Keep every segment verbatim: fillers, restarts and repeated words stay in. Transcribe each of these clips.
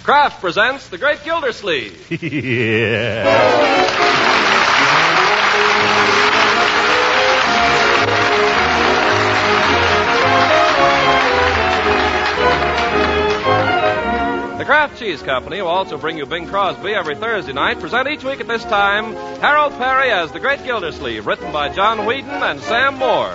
Kraft presents The Great Gildersleeve. Yeah. The Kraft Cheese Company will also bring you Bing Crosby every Thursday night. Present each week at this time Harold Perry as The Great Gildersleeve, written by John Whedon and Sam Moore.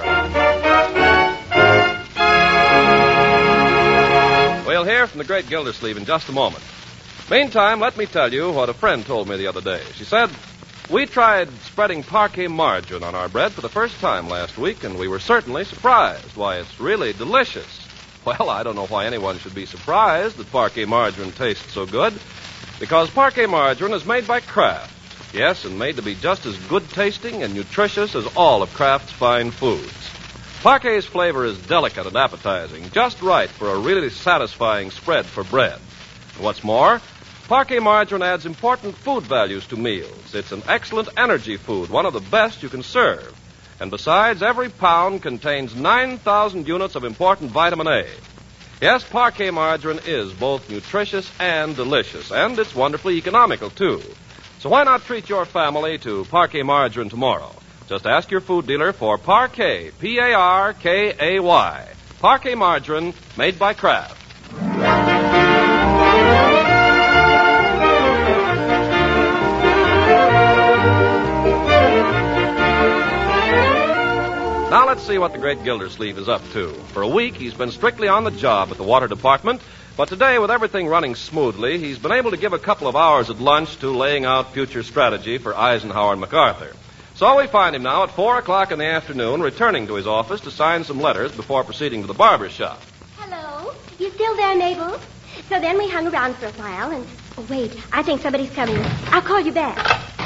We'll hear from The Great Gildersleeve in just a moment. Meantime, let me tell you what a friend told me the other day. She said, we tried spreading Parquet margarine on our bread for the first time last week, and we were certainly surprised. Why, it's really delicious. Well, I don't know why anyone should be surprised that Parquet margarine tastes so good, because Parquet margarine is made by Kraft. Yes, and made to be just as good tasting and nutritious as all of Kraft's fine foods. Parquet's flavor is delicate and appetizing, just right for a really satisfying spread for bread. And what's more, Parquet margarine adds important food values to meals. It's an excellent energy food, one of the best you can serve. And besides, every pound contains nine thousand units of important vitamin A. Yes, Parquet margarine is both nutritious and delicious, and it's wonderfully economical, too. So why not treat your family to Parquet margarine tomorrow? Just ask your food dealer for Parquet, P A R K A Y. Parquet margarine made by Kraft. Now let's see what the Great Gildersleeve is up to. For a week, he's been strictly on the job at the Water Department, but today, with everything running smoothly, he's been able to give a couple of hours at lunch to laying out future strategy for Eisenhower and MacArthur. So we find him now at four o'clock in the afternoon, returning to his office to sign some letters before proceeding to the barber shop. Hello? You still there, Mabel? So then we hung around for a while, and... Oh, wait, I think somebody's coming. I'll call you back.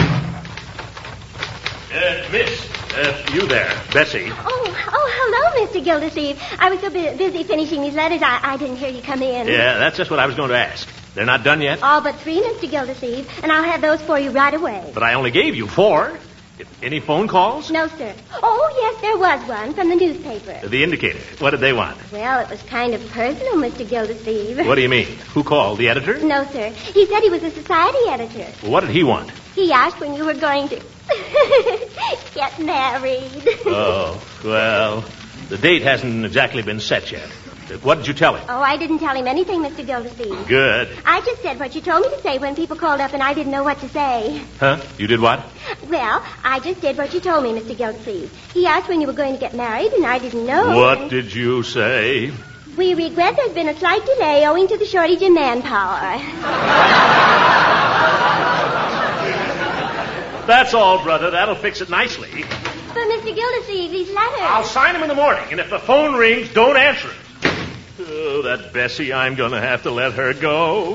Uh, miss, uh, you there, Bessie. Oh, oh, hello, Mister Gildersleeve. I was so bu- busy finishing these letters, I, I didn't hear you come in. Yeah, that's just what I was going to ask. They're not done yet? All but three, Mister Gildersleeve, and I'll have those for you right away. But I only gave you four. Any phone calls? No, sir. Oh, yes, there was one from the newspaper. The Indicator. What did they want? Well, it was kind of personal, Mister Gildersleeve. What do you mean? Who called? The editor? No, sir. He said he was a society editor. Well, what did he want? He asked when you were going to get married. Oh, well, the date hasn't exactly been set yet. What did you tell him? Oh, I didn't tell him anything, Mister Gildersleeve. Good. I just said what you told me to say when people called up and I didn't know what to say. Huh? You did what? Well, I just did what you told me, Mister Gildersleeve. He asked when you were going to get married, and I didn't know. What and... did you say? We regret there's been a slight delay owing to the shortage in manpower. That's all, brother. That'll fix it nicely. But, Mister Gildersleeve, these letters... I'll sign them in the morning, and if the phone rings, don't answer it. Oh, that Bessie, I'm going to have to let her go.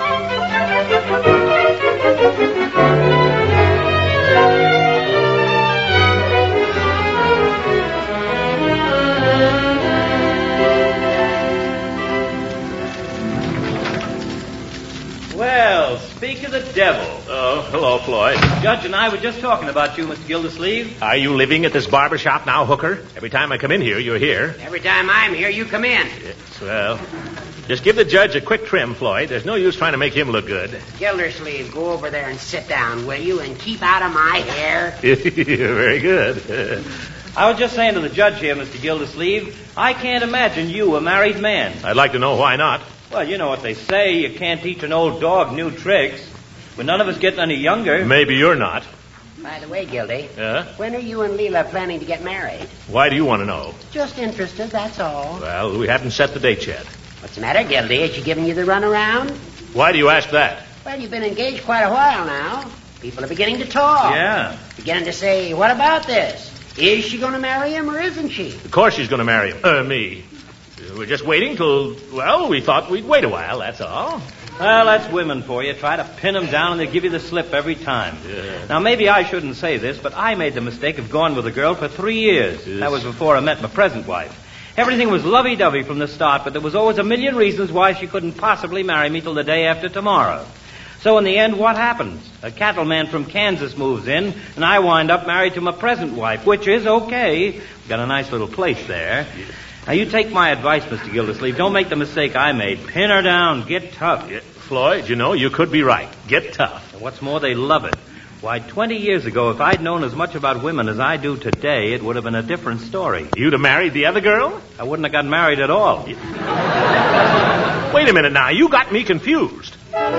Well, speak of the devil. Oh, hello, Floyd. Judge and I were just talking about you, Mister Gildersleeve. Are you living at this barber shop now, Hooker? Every time I come in here, you're here. Every time I'm here, you come in. Yes, well, just give the judge a quick trim, Floyd. There's no use trying to make him look good. Gildersleeve, go over there and sit down, will you, and keep out of my hair. Very good. I was just saying to the judge here, Mister Gildersleeve, I can't imagine you a married man. I'd like to know why not. Well, you know what they say, you can't teach an old dog new tricks. But none of us getting any younger. Maybe you're not. By the way, Gildy, Yeah? when are you and Leela planning to get married? Why do you want to know? Just interested, that's all. Well, we haven't set the date yet. What's the matter, Gildy? Has she given you the runaround? Why do you ask that? Well, you've been engaged quite a while now. People are beginning to talk. Yeah. Beginning to say, what about this? Is she going to marry him or isn't she? Of course she's going to marry him. Uh, me. We're just waiting till, well, we thought we'd wait a while, that's all. Well, that's women for you. Try to pin them down and they give you the slip every time. Yeah. Now, maybe I shouldn't say this, but I made the mistake of going with a girl for three years. Yes. That was before I met my present wife. Everything was lovey-dovey from the start, but there was always a million reasons why she couldn't possibly marry me till the day after tomorrow. So in the end, what happens? A cattleman from Kansas moves in, and I wind up married to my present wife, which is okay. We've got a nice little place there. Now, you take my advice, Mister Gildersleeve. Don't make the mistake I made. Pin her down. Get tough. Yeah, Floyd, you know, you could be right. Get tough. And what's more, they love it. Why, twenty years ago, if I'd known as much about women as I do today, it would have been a different story. You'd have married the other girl? I wouldn't have gotten married at all. Wait a minute now. You got me confused.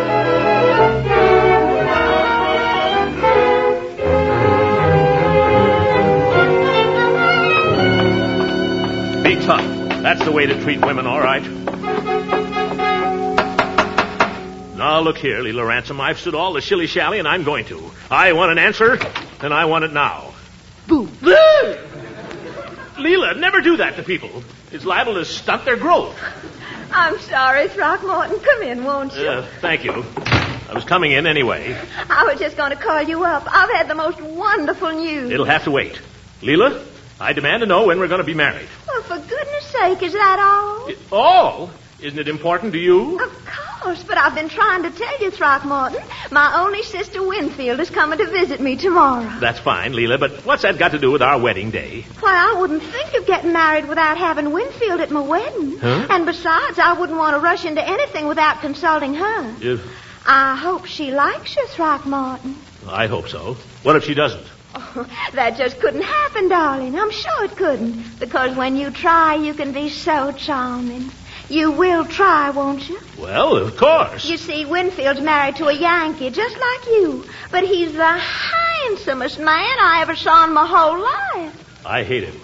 Be tough. That's the way to treat women, all right. Now, look here, Leela Ransom. I've stood all the shilly-shally, and I'm going to. I want an answer, and I want it now. Boo. Leela, never do that to people. It's liable to stunt their growth. I'm sorry, Throckmorton. Come in, won't you? Uh, thank you. I was coming in anyway. I was just going to call you up. I've had the most wonderful news. It'll have to wait. Leela, I demand to know when we're going to be married. Well, for goodness sake, is that all? It, all? Isn't it important to you? Of course, but I've been trying to tell you, Throckmorton. My only sister Winfield is coming to visit me tomorrow. That's fine, Leela, but what's that got to do with our wedding day? Why, I wouldn't think of getting married without having Winfield at my wedding. Huh? And besides, I wouldn't want to rush into anything without consulting her. You, I hope she likes you, Throckmorton. I hope so. What if she doesn't? Oh, that just couldn't happen, darling. I'm sure it couldn't. Because when you try, you can be so charming. You will try, won't you? Well, of course. You see, Winfield's married to a Yankee, just like you. But he's the handsomest man I ever saw in my whole life. I hate him.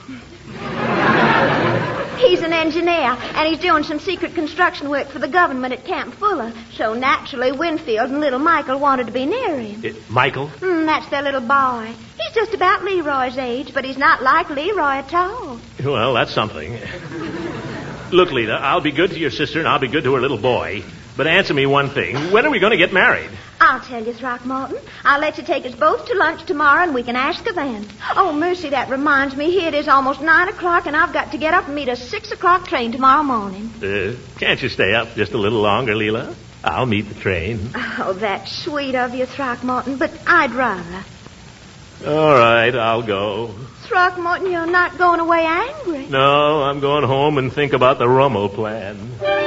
He's an engineer, and he's doing some secret construction work for the government at Camp Fuller. So naturally, Winfield and little Michael wanted to be near him. It, Michael? Mm, that's their little boy. He's just about Leroy's age, but he's not like Leroy at all. Well, that's something. Look, Lita, I'll be good to your sister, and I'll be good to her little boy. But answer me one thing. When are we going to get married? I'll tell you, Throckmorton. I'll let you take us both to lunch tomorrow, and we can ask her then. Oh, mercy, that reminds me. Here it is almost nine o'clock, and I've got to get up and meet a six o'clock train tomorrow morning. Uh, can't you stay up just a little longer, Leela? I'll meet the train. Oh, that's sweet of you, Throckmorton, but I'd rather. All right, I'll go. Throckmorton, you're not going away angry. No, I'm going home and think about the Rummel plan.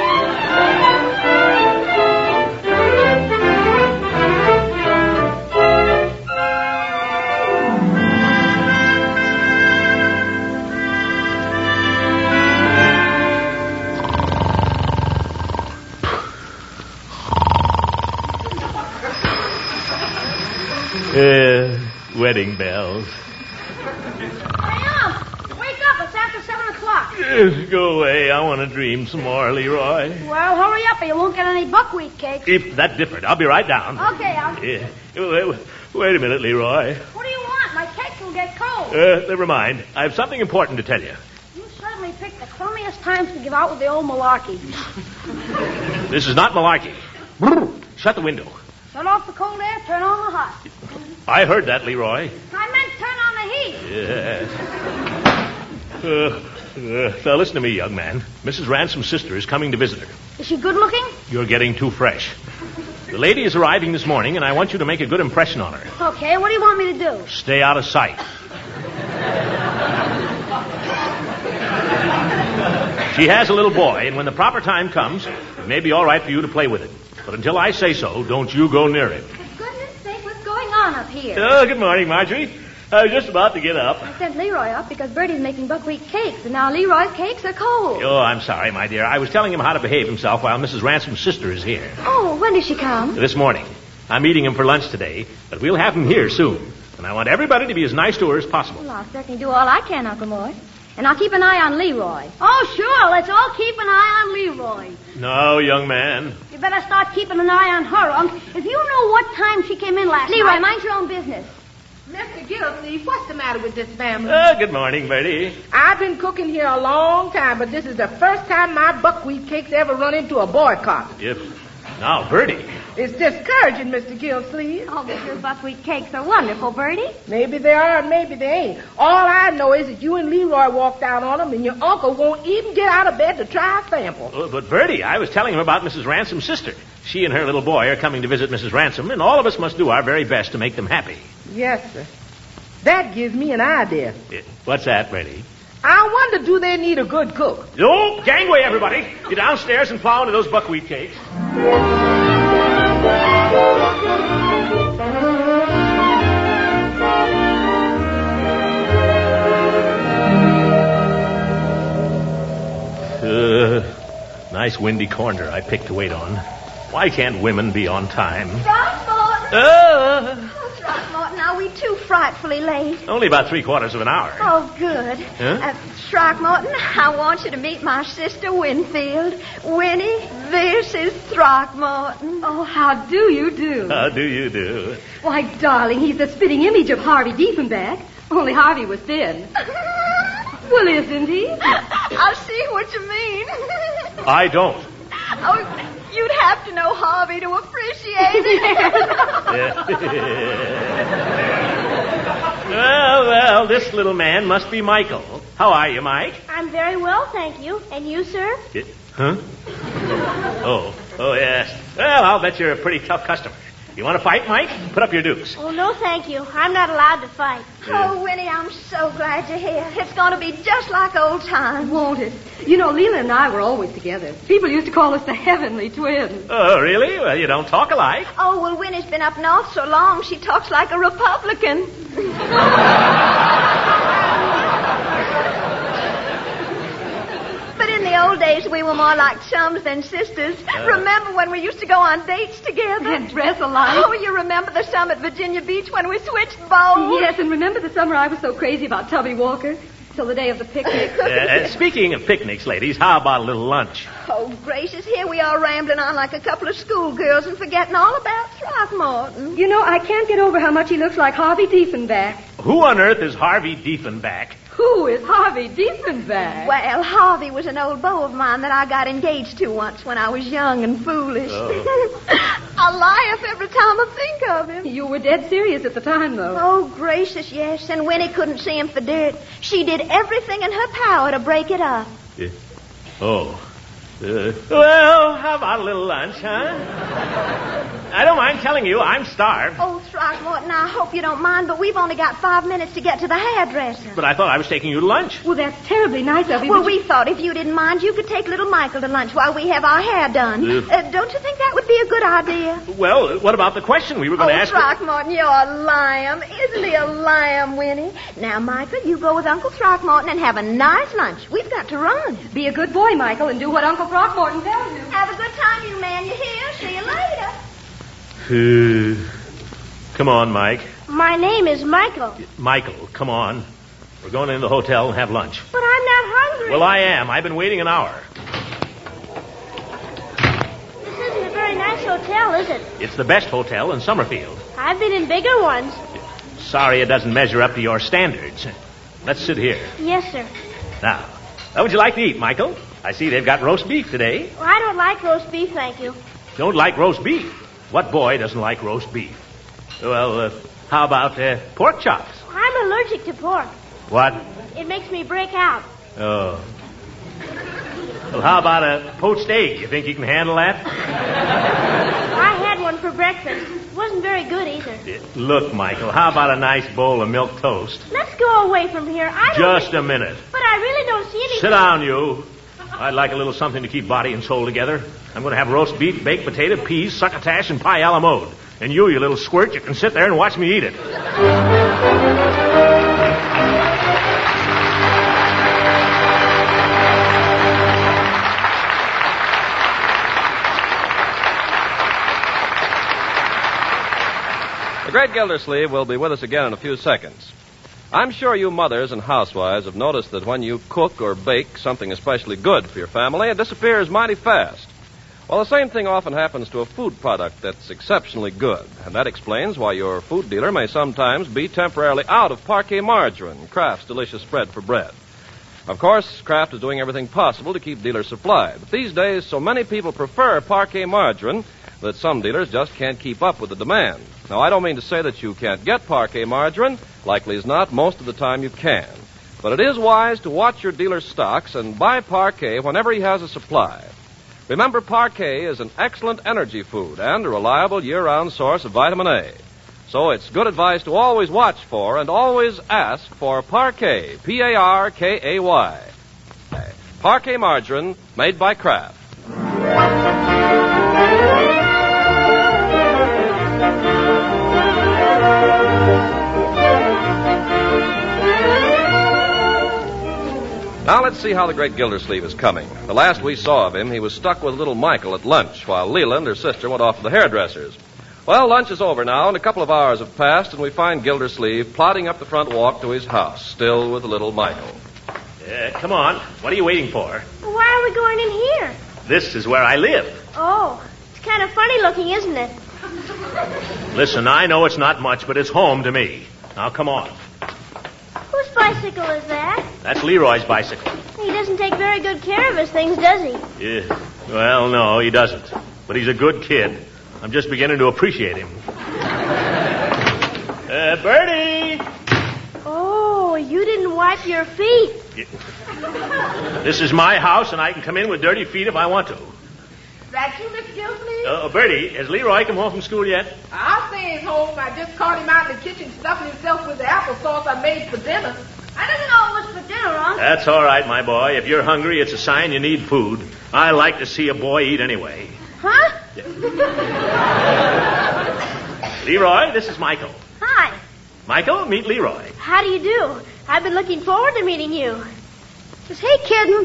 Uh, wedding bells. Go away. I want to dream some more, Leroy. Well, hurry up or you won't get any buckwheat cakes. If that's different, I'll be right down. Okay, I'll... Yeah. Wait, wait a minute, Leroy. What do you want? My cakes will get cold. Uh, never mind. I have something important to tell you. You certainly picked the crummiest times to give out with the old malarkey. This is not malarkey. Shut the window. Shut off the cold air, turn on the hot. I heard that, Leroy. I meant turn on the heat. Yes. Uh, uh, now, listen to me, young man. Missus Ransom's sister is coming to visit her. Is she good looking? You're getting too fresh. The lady is arriving this morning, and I want you to make a good impression on her. Okay, what do you want me to do? Stay out of sight. She has a little boy, and when the proper time comes, it may be all right for you to play with it. But until I say so, don't you go near it. For goodness sake, what's going on up here? Oh, good morning, Marjorie. I was just about to get up. I sent Leroy up because Bertie's making buckwheat cakes, and now Leroy's cakes are cold. Oh, I'm sorry, my dear. I was telling him how to behave himself while Missus Ransom's sister is here. Oh, when does she come? This morning. I'm meeting him for lunch today, but we'll have him here soon. And I want everybody to be as nice to her as possible. Well, I'll certainly do all I can, Uncle Mort. And I'll keep an eye on Leroy. Oh, sure. Let's all keep an eye on Leroy. No, young man. You better start keeping an eye on her, Unc. If you know what time she came in last Leroy, night... mind your own business. Mister Gildersleeve, what's the matter with this family? Oh, good morning, Bertie. I've been cooking here a long time, but this is the first time my buckwheat cakes ever run into a boycott. Yep. Now, Bertie. It's discouraging, Mister Gildersleeve. Oh, but your buckwheat cakes are wonderful, Bertie. Maybe they are and maybe they ain't. All I know is that you and Leroy walked out on them, and your uncle won't even get out of bed to try a sample. Oh, but, Bertie, I was telling him about Missus Ransom's sister. She and her little boy are coming to visit Missus Ransom, and all of us must do our very best to make them happy. Yes, sir. That gives me an idea. Yeah. What's that, Bertie? I wonder, do they need a good cook? Oh, gangway, everybody. Get downstairs and plow into those buckwheat cakes. Uh, nice windy corner I picked to wait on. Why can't women be on time? Throckmorton! Uh, Oh, Throckmorton, are we too frightfully late? only about three quarters of an hour. Oh, good. Huh? Uh, Throckmorton, I want you to meet my sister Winfield. Winnie, this is Throckmorton. Oh, how do you do? How do you do? Why, darling, he's the spitting image of Harvey Diefenbach. Only Harvey was thin. Well, isn't he? I see what you mean. I don't. Oh, you'd have to know Harvey to appreciate it. Well, well, this little man must be Michael. How are you, Mike? I'm very well, thank you. And you, sir? It, huh? Oh, oh, yes. Well, I'll bet you're a pretty tough customer. You want to fight, Mike? Put up your dukes. Oh, no, thank you. I'm not allowed to fight. Oh, Winnie, I'm so glad you're here. It's going to be just like old times. Won't it? You know, Leela and I were always together. People used to call us the heavenly twins. Oh, really? Well, you don't talk alike. Oh, well, Winnie's been up north so long, she talks like a Republican. But in the old days, we were more like chums than sisters. Uh. Remember when we used to go on dates together? And dress alike. Oh, you remember the summer at Virginia Beach when we switched bows? Yes, and remember the summer I was so crazy about Tubby Walker? Till the day of the picnic. Uh, uh, speaking of picnics, ladies, how about a little lunch? Oh, gracious, here we are rambling on like a couple of schoolgirls and forgetting all about Throckmorton. You know, I can't get over how much he looks like Harvey Diefenbach. Who on earth is Harvey Diefenbach? Who is Harvey Diefenbach? Well, Harvey was an old beau of mine that I got engaged to once when I was young and foolish. Oh. I laugh every time I think of him. You were dead serious at the time, though. Oh, gracious, yes. And Winnie couldn't see him for dirt. She did everything in her power to break it up. Yeah. Oh. Uh, well, how about a little lunch, huh? I don't mind telling you, I'm starved. Oh, Throckmorton, I hope you don't mind, but we've only got five minutes to get to the hairdresser. But I thought I was taking you to lunch. Well, that's terribly nice of you. Well, but we you- thought if you didn't mind, you could take little Michael to lunch while we have our hair done. Yeah. Uh, don't you think that would be a good idea? Well, what about the question we were going Oh, to ask? Throckmorton, you're a lamb. Isn't he a lamb, Winnie? Now, Michael, you go with Uncle Throckmorton and have a nice lunch. We've got to run. Be a good boy, Michael, and do what Uncle Throckmorton tells you. Have a good time, you man. You hear? See you later. Uh, come on, Mike. My name is Michael. Michael, come on. We're going into the hotel and have lunch. But I'm not hungry. Well, I am. I've been waiting an hour. This isn't a very nice hotel, is it? It's the best hotel in Summerfield. I've been in bigger ones. Sorry it doesn't measure up to your standards. Let's sit here. Yes, sir. Now, what would you like to eat, Michael? I see they've got roast beef today. Well, I don't like roast beef, thank you. Don't like roast beef? What boy doesn't like roast beef? Well, uh, how about uh, pork chops? I'm allergic to pork. What? It makes me break out. Oh. Well, how about a poached egg? You think you can handle that? I had one for breakfast. It wasn't very good either. Look, Michael, how about a nice bowl of milk toast? Let's go away from here. I don't Just think- a minute. But I really don't see anything. Sit down, you. I'd like a little something to keep body and soul together. I'm going to have roast beef, baked potato, peas, succotash, and pie a la mode. And you, you little squirt, you can sit there and watch me eat it. The great Gildersleeve will be with us again in a few seconds. I'm sure you mothers and housewives have noticed that when you cook or bake something especially good for your family, it disappears mighty fast. Well, the same thing often happens to a food product that's exceptionally good, and that explains why your food dealer may sometimes be temporarily out of Parquet margarine, Kraft's delicious spread for bread. Of course, Kraft is doing everything possible to keep dealers supplied, but these days so many people prefer Parquet margarine that some dealers just can't keep up with the demand. Now, I don't mean to say that you can't get Parquet margarine. Likely as not, most of the time you can. But it is wise to watch your dealer's stocks and buy Parquet whenever he has a supply. Remember, Parquet is an excellent energy food and a reliable year-round source of vitamin A. So it's good advice to always watch for and always ask for Parkay, P A R K A Y. Parkay margarine made by Kraft. Now let's see how the great Gildersleeve is coming. The last we saw of him, he was stuck with little Michael at lunch while Leland, her sister, went off to the hairdresser's. Well, lunch is over now, and a couple of hours have passed, and we find Gildersleeve plodding up the front walk to his house, still with little Michael. Uh, come on. What are you waiting for? Why are we going in here? This is where I live. Oh, it's kind of funny looking, isn't it? Listen, I know it's not much, but it's home to me. Now, come on. Whose bicycle is that? That's Leroy's bicycle. He doesn't take very good care of his things, does he? Yeah. Well, no, he doesn't. But he's a good kid. I'm just beginning to appreciate him. Uh, Bertie! Oh, you didn't wipe your feet. Yeah. This is my house, and I can come in with dirty feet if I want to. That you, Mister Gildersleeve? Uh, Bertie, has Leroy come home from school yet? I'll say he's home. I just caught him out in the kitchen stuffing himself with the applesauce I made for dinner. I didn't know it was for dinner, Unc. That's all right, my boy. If you're hungry, it's a sign you need food. I like to see a boy eat anyway. Huh? Yeah. Leroy, this is Michael. Hi. Michael, meet Leroy. How do you do? I've been looking forward to meeting you. Is he kidding?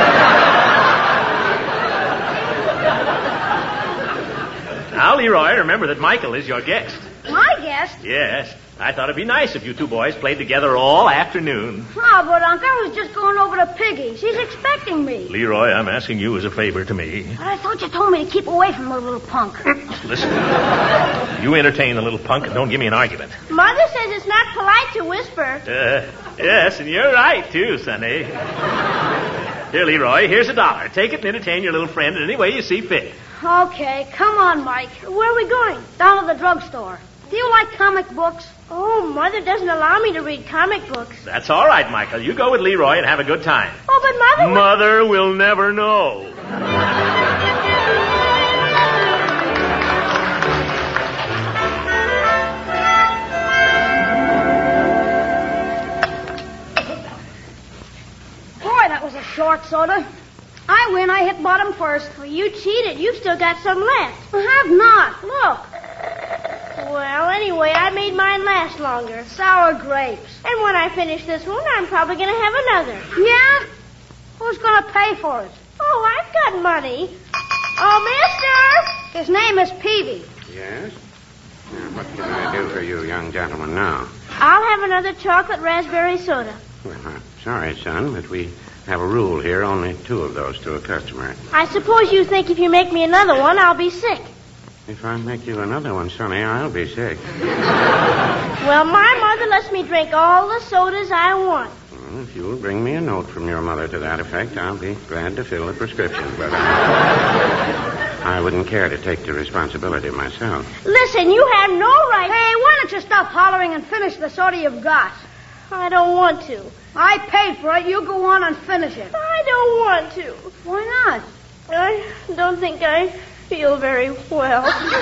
Now, Leroy, remember that Michael is your guest. My guest? Yes. I thought it'd be nice if you two boys played together all afternoon. Oh, but, Unc, I was just going over to Piggy. She's expecting me. Leroy, I'm asking you as a favor to me. But I thought you told me to keep away from the little punk. Listen, you entertain the little punk and don't give me an argument. Mother says it's not polite to whisper. Uh, yes, and you're right, too, Sonny. Here, Leroy, here's a dollar. Take it and entertain your little friend in any way you see fit. Okay, come on, Mike. Where are we going? Down to the drugstore. Do you like comic books? Oh, Mother doesn't allow me to read comic books. That's all right, Michael. You go with Leroy and have a good time. Oh, but Mother... Mother will never know. Boy, that was a short soda. I win. I hit bottom first. Well, you cheated. You've still got some left. I have not. Look. Well, anyway, I made mine last longer. Sour grapes. And when I finish this one, I'm probably going to have another. Yeah? Who's going to pay for it? Oh, I've got money. Oh, mister! His name is Peavy. Yes? Now, what can I do for you, young gentleman, now? I'll have another chocolate raspberry soda. Well, I'm sorry, son, but we have a rule here, only two of those to a customer. I suppose you think if you make me another one, I'll be sick. If I make you another one, Sonny, I'll be sick. Well, my mother lets me drink all the sodas I want. Well, if you'll bring me a note from your mother to that effect, I'll be glad to fill the prescription. But I, I wouldn't care to take the responsibility myself. Listen, you have no right... Hey, why don't you stop hollering and finish the soda you've got? I don't want to. I paid for it. You go on and finish it. I don't want to. Why not? I don't think I feel very well.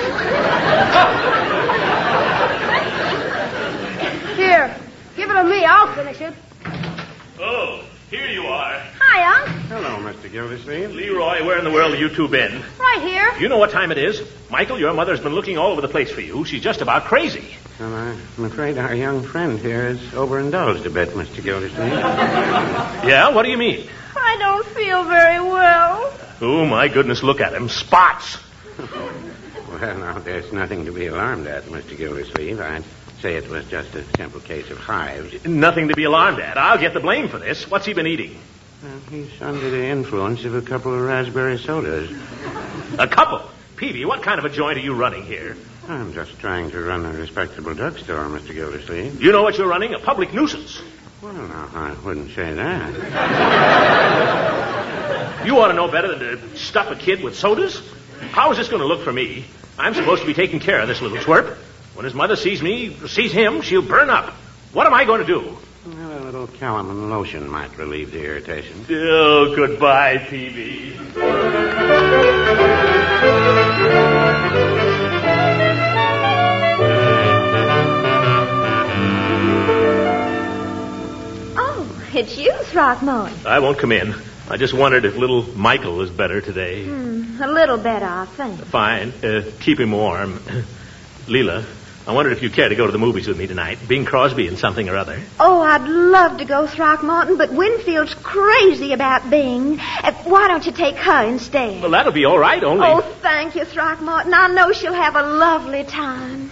Here, give it to me. I'll finish it. Oh, here you are. Hi, Unc. Hello, Mister Gildersleeve. Leroy, where in the world have you two been? Right here. You know what time it is? Michael, your mother's been looking all over the place for you. She's just about crazy. Well, I'm afraid our young friend here is overindulged a bit, Mister Gildersleeve. Yeah? What do you mean? I don't feel very well. Oh, my goodness, look at him. Spots. Well, now, there's nothing to be alarmed at, Mister Gildersleeve. I'd say it was just a simple case of hives. Nothing to be alarmed at. I'll get the blame for this. What's he been eating? Well, he's under the influence of a couple of raspberry sodas. A couple? Peavy, what kind of a joint are you running here? I'm just trying to run a respectable drugstore, Mister Gildersleeve. You know what you're running? A public nuisance. Well, no, I wouldn't say that. You ought to know better than to stuff a kid with sodas. How is this going to look for me? I'm supposed to be taking care of this little twerp. When his mother sees me, sees him, she'll burn up. What am I going to do? Well, a little calamine lotion might relieve the irritation. Oh, goodbye, Peavy. Throckmorton? I won't come in. I just wondered if little Michael was better today. Hmm, a little better, I think. Fine. Uh, keep him warm. Leela, I wondered if you'd care to go to the movies with me tonight. Bing Crosby and something or other. Oh, I'd love to go, Throckmorton, but Winfield's crazy about Bing. Uh, why don't you take her instead? Well, that'll be all right, only... Oh, thank you, Throckmorton. I know she'll have a lovely time.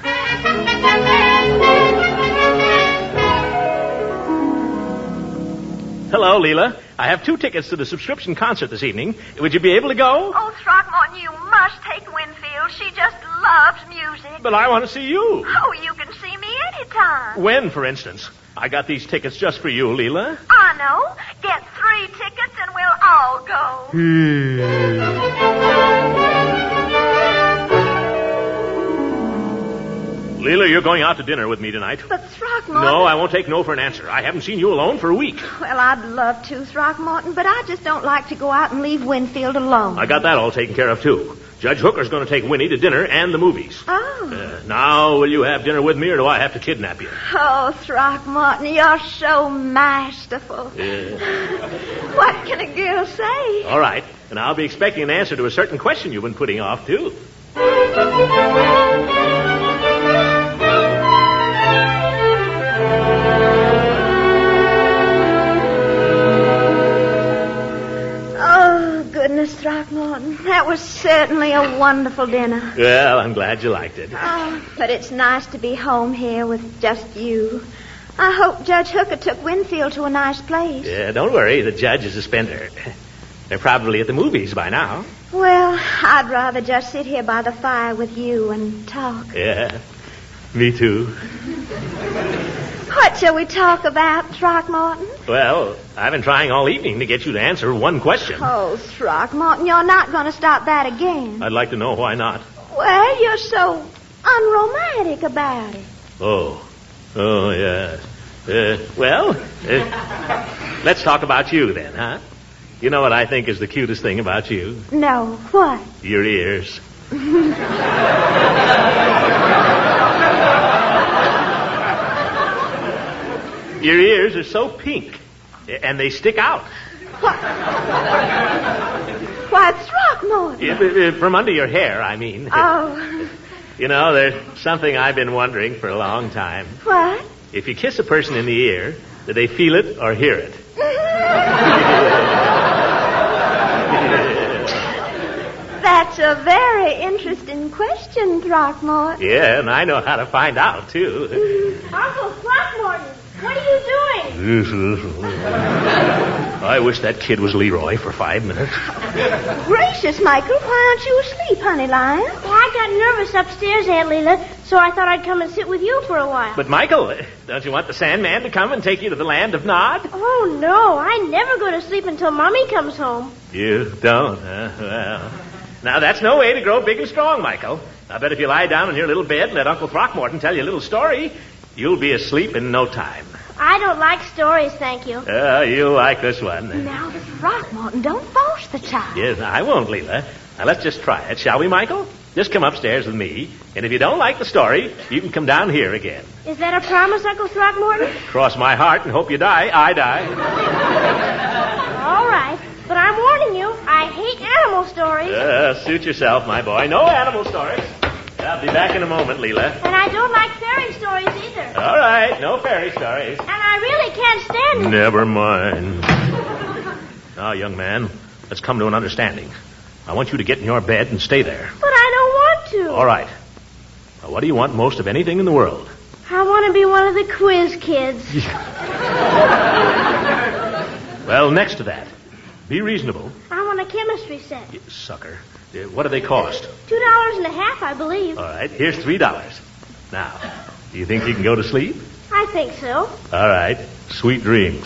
Hello, Leela. I have two tickets to the subscription concert this evening. Would you be able to go? Oh, Throckmorton, you must take Winfield. She just loves music. But I want to see you. Oh, you can see me anytime. When, for instance? I got these tickets just for you, Leela. I know. Get three tickets and we'll all go. Leela, you're going out to dinner with me tonight. But Throckmorton... No, I won't take no for an answer. I haven't seen you alone for a week. Well, I'd love to, Throckmorton, but I just don't like to go out and leave Winfield alone. I got that all taken care of, too. Judge Hooker's going to take Winnie to dinner and the movies. Oh. Uh, now, will you have dinner with me, or do I have to kidnap you? Oh, Throckmorton, you're so masterful. Yeah. What can a girl say? All right, and I'll be expecting an answer to a certain question you've been putting off, too. Goodness, Throckmorton, that was certainly a wonderful dinner. Well, I'm glad you liked it. Oh, but it's nice to be home here with just you. I hope Judge Hooker took Winfield to a nice place. Yeah, don't worry. The judge is a spender. They're probably at the movies by now. Well, I'd rather just sit here by the fire with you and talk. Yeah, me too. What shall we talk about, Throckmorton? Well, I've been trying all evening to get you to answer one question. Oh, Throckmorton, you're not going to stop that again. I'd like to know why not. Well, you're so unromantic about it. Oh, oh, yeah. Uh, well, uh, let's talk about you then, huh? You know what I think is the cutest thing about you? No, what? Your ears. Your ears are so pink, and they stick out. What? Why, Throckmorton. Yeah, from under your hair, I mean. Oh. You know, there's something I've been wondering for a long time. What? If you kiss a person in the ear, do they feel it or hear it? That's a very interesting question, Throckmorton. Yeah, and I know how to find out, too. Uncle Throckmorton, what are you doing? I wish that kid was Leroy for five minutes. Gracious, Michael, why aren't you asleep, honey lion? Well, I got nervous upstairs, Aunt Leela, so I thought I'd come and sit with you for a while. But, Michael, don't you want the Sandman to come and take you to the land of Nod? Oh, no, I never go to sleep until Mommy comes home. You don't, huh? Well, now that's no way to grow big and strong, Michael. I bet if you lie down in your little bed and let Uncle Throckmorton tell you a little story, you'll be asleep in no time. I don't like stories, thank you. Uh, you'll like this one. Now, Throckmorton, don't force the child. Yes, I won't, Leela. Now, let's just try it, shall we, Michael? Just come upstairs with me, and if you don't like the story, you can come down here again. Is that a promise, Uncle Throckmorton? Cross my heart and hope you die, I die. All right, but I'm warning you, I hate animal stories. Uh, suit yourself, my boy. No animal stories. I'll be back in a moment, Leela. And I don't like fairy stories either. All right, no fairy stories. And I really can't stand it. Never mind. Now, young man, let's come to an understanding. I want you to get in your bed and stay there. But I don't want to. All right. Now, what do you want most of anything in the world? I want to be one of the quiz kids. Well, next to that, be reasonable. I want a chemistry set. You sucker. Uh, What do they cost? Two dollars and a half, I believe. All right, here's three dollars. Now, do you think you can go to sleep? I think so. All right. Sweet dreams.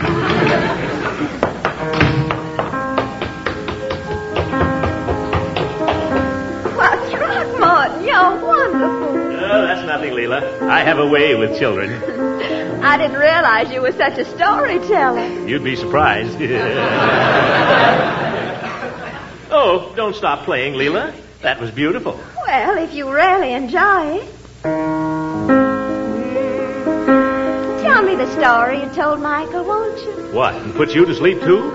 Why, Throckmorton, you're wonderful. Oh, that's nothing, Leela. I have a way with children. I didn't realize you were such a storyteller. You'd be surprised. Oh, don't stop playing, Leela. That was beautiful. Well, if you really enjoy it. Tell Tell me the story you told Michael, won't you? What, and put you to sleep, too?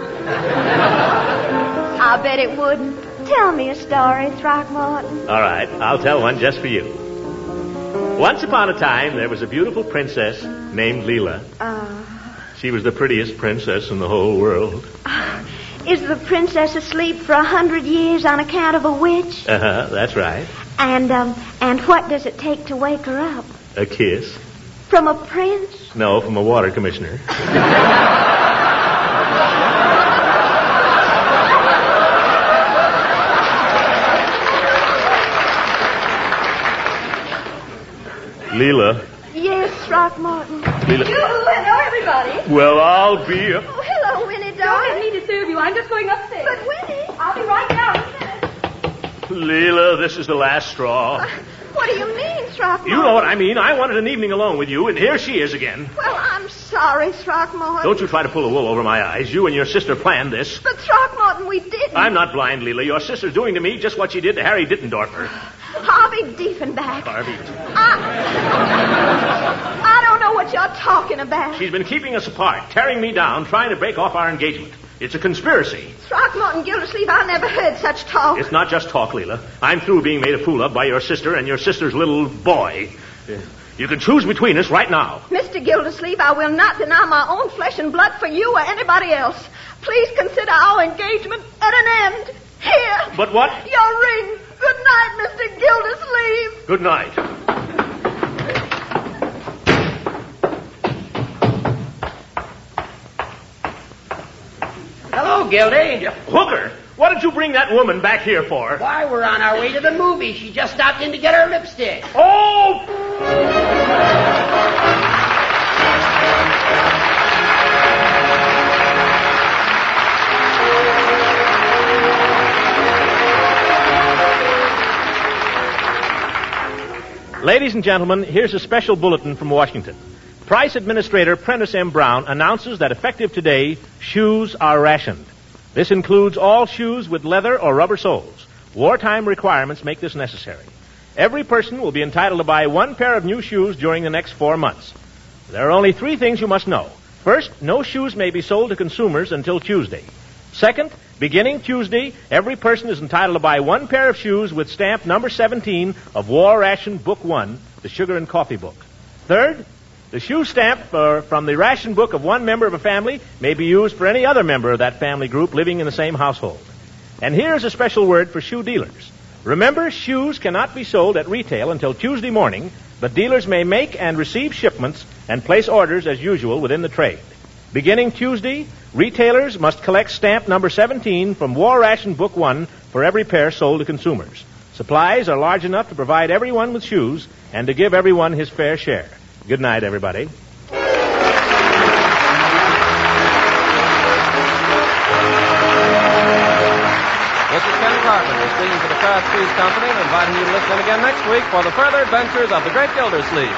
I'll bet it wouldn't. Tell me a story, Throckmorton. All right, I'll tell one just for you. Once upon a time, there was a beautiful princess named Leela. Uh, She was the prettiest princess in the whole world. uh, is the princess asleep for a hundred years on account of a witch? Uh-huh, that's right. And, um, and what does it take to wake her up? A kiss? From a prince? No, from a water commissioner. Leela. Yes, Throckmorton. Leela. Hello, everybody. Well, I'll be a... Oh, hello, Winnie, Don't darling. let me disturb you. I'm just going upstairs. But, Winnie. I'll be right down in a minute. Leela, this is the last straw. What do you mean, Throckmorton? You know what I mean. I wanted an evening alone with you, and here she is again. Well, I'm sorry, Throckmorton. Don't you try to pull the wool over my eyes. You and your sister planned this. But, Throckmorton, we didn't. I'm not blind, Leela. Your sister's doing to me just what she did to Harry Dittendorfer. Harvey Diefenbach. Harvey. I... I don't know what you're talking about. She's been keeping us apart, tearing me down, trying to break off our engagement. It's a conspiracy. Throckmorton Gildersleeve, I never heard such talk. It's not just talk, Leela. I'm through being made a fool of by your sister and your sister's little boy. You can choose between us right now. Mister Gildersleeve, I will not deny my own flesh and blood for you or anybody else. Please consider our engagement at an end. Here. But what? Your ring. Good night, Mister Gildersleeve. Good night. Hello, Gildy. Hooker, what did you bring that woman back here for? Why, we're on our way to the movie. She just stopped in to get her lipstick. Oh! Ladies and gentlemen, here's a special bulletin from Washington. Price Administrator Prentice M. Brown announces that effective today, shoes are rationed. This includes all shoes with leather or rubber soles. Wartime requirements make this necessary. Every person will be entitled to buy one pair of new shoes during the next four months. There are only three things you must know. First, no shoes may be sold to consumers until Tuesday. Second, beginning Tuesday, every person is entitled to buy one pair of shoes with stamp number seventeen of War Ration Book One, the Sugar and Coffee Book. Third, the shoe stamp uh, from the ration book of one member of a family may be used for any other member of that family group living in the same household. And here's a special word for shoe dealers. Remember, shoes cannot be sold at retail until Tuesday morning, but dealers may make and receive shipments and place orders as usual within the trade. Beginning Tuesday, retailers must collect stamp number seventeen from War Ration Book One for every pair sold to consumers. Supplies are large enough to provide everyone with shoes and to give everyone his fair share. Good night, everybody. This is Ken Carpenter speaking for the Kraft Shoes Company and inviting you to listen in again next week for the further adventures of the Great Gildersleeve.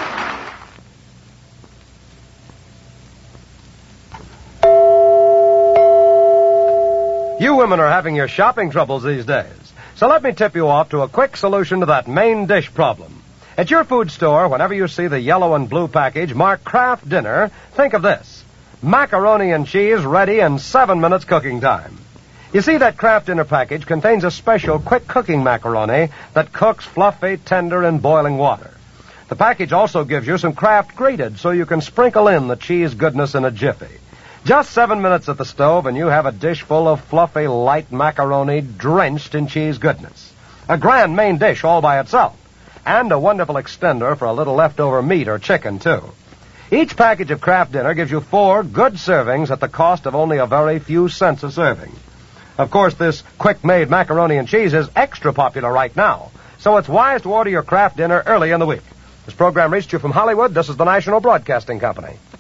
You women are having your shopping troubles these days. So let me tip you off to a quick solution to that main dish problem. At your food store, whenever you see the yellow and blue package marked Kraft Dinner, think of this. Macaroni and cheese ready in seven minutes cooking time. You see, that Kraft Dinner package contains a special quick cooking macaroni that cooks fluffy, tender, in boiling water. The package also gives you some Kraft grated so you can sprinkle in the cheese goodness in a jiffy. Just seven minutes at the stove and you have a dish full of fluffy, light macaroni drenched in cheese goodness. A grand main dish all by itself. And a wonderful extender for a little leftover meat or chicken, too. Each package of Kraft Dinner gives you four good servings at the cost of only a very few cents a serving. Of course, this quick-made macaroni and cheese is extra popular right now, so it's wise to order your Kraft Dinner early in the week. This program reached you from Hollywood. This is the National Broadcasting Company.